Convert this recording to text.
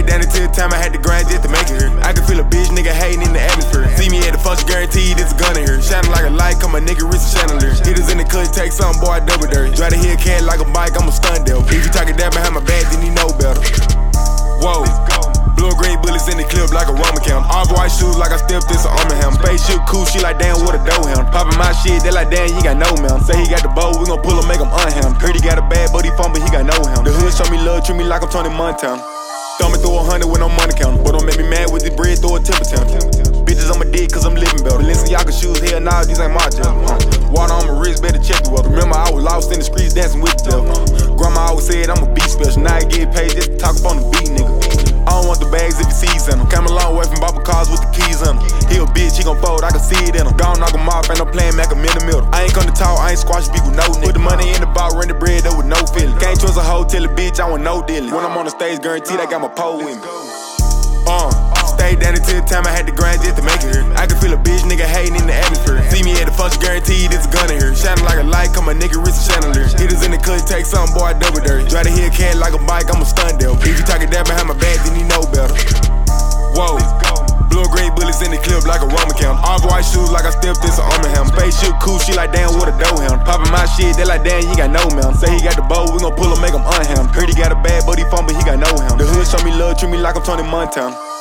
Stayed down until the time I had to grind just to make it here. I can feel a bitch nigga hating in the atmosphere. See me at the function, guaranteed it's a gun in here. Shining like a light, come my nigga wrist chandelier. Hitters in the cut, take something, boy, I double dirty. Try to hit a cat like a bike, I'm a stunt devil. If you talking that behind my back, then you know better. Whoa. Blue and green bullets in the clip like a Roman count. All white shoes like I stepped this arm in him. Face shoot cool, she like damn what a dough hound. Poppin' my shit, they like damn you got no mount. Say he got the bow, we gon' pull him, make him unham. Heard he got a bad but he fumble, he got no him. The hood show me love, treat me like I'm Tony Montana. Throw me through 100 with no money count. But don't make me mad with this bread, throw a temper town. Bitches on my dick cause I'm living better. Balenciaga shoes, hell nah, these ain't my gel. Water on my wrist, better check the weather. Remember I was lost in the streets dancing with the devil. Grandma always said I'm a beat special. Now I get paid just to talk up on the beat, nigga. I don't want the bags if you sees in them. Came a long way from Baba cars with the keys in them. He a bitch, he gon' fold, I can see it in him. Gone knock him off, ain't no playing Mac, I'm in the middle. I ain't come to talk, I ain't squash beef with no nigga. Put the money in the box, run the bread up with no feeling. Can't trust a hoe, tell a bitch I want no dealing. When I'm on the stage, guaranteed I got my pole with me. Stayed down until the time I had to grind just to make it here. I can feel a bitch nigga hating in the atmosphere. See me at the function, guaranteed it's a gun in here. Shining like a light, come my nigga wrist chandelier. Hitters in the cut, take something, boy, I double dirty. Try to hit a cat like a bike, I'm a stunt devil. If you talking that behind my back, then you know better. Whoa. Blue and green bullets in the clip like a Roman count. All white shoes like I stepped this arm in him. Face shoot cool, she like damn what a dough hound. Poppin' my shit, they like damn you got no mount. Say he got the bow, we gon' pull him, make him unham. Heard he got a bad but he fumble, he got no him. The hood show me love, treat me like I'm Tony Montana.